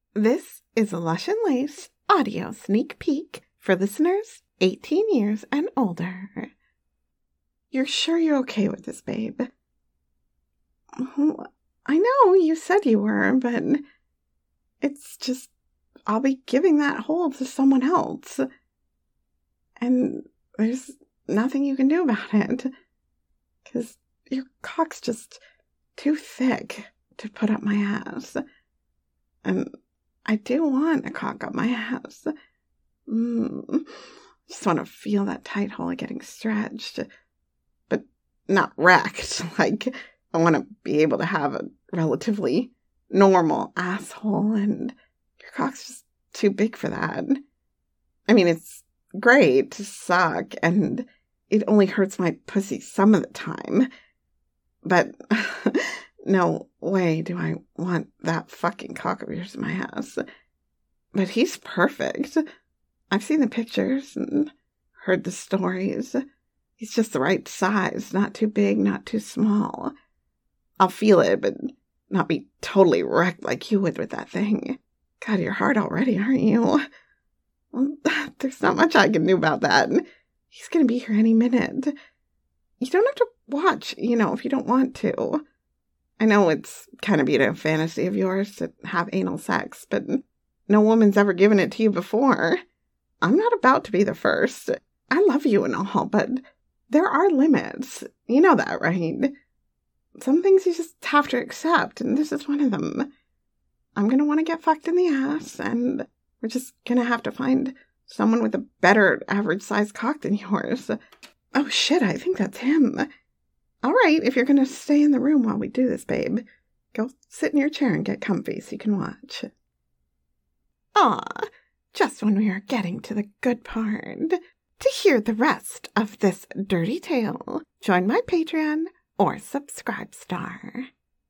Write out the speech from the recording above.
This is a Lush and Lace audio sneak peek for listeners 18 years and older. You're sure you're okay with this, babe? I know you said you were, but it's just I'll be giving that hole to someone else. And there's nothing you can do about it. Because your cock's just too thick to put up my ass. And I do want a cock up my ass. Just want to feel that tight hole getting stretched. But not wrecked. Like, I want to be able to have a relatively normal asshole, and your cock's just too big for that. I mean, it's great to suck, and it only hurts my pussy some of the time. But no way do I want that fucking cock of yours in my ass. But he's perfect. I've seen the pictures and heard the stories. He's just the right size, not too big, not too small. I'll feel it, but not be totally wrecked like you would with that thing. God, you're hard already, aren't you? Well, there's not much I can do about that. He's gonna be here any minute. You don't have to watch, if you don't want to. I know it's kind of been a fantasy of yours to have anal sex, but no woman's ever given it to you before. I'm not about to be the first. I love you and all, but there are limits. You know that, right? Some things you just have to accept, and this is one of them. I'm going to want to get fucked in the ass, and we're just going to have to find someone with a better average-sized cock than yours. Oh, shit, I think that's him. All right, if you're going to stay in the room while we do this, babe, go sit in your chair and get comfy so you can watch. Aw, just when we are getting to the good part. To hear the rest of this dirty tale, join my Patreon or Subscribe Star.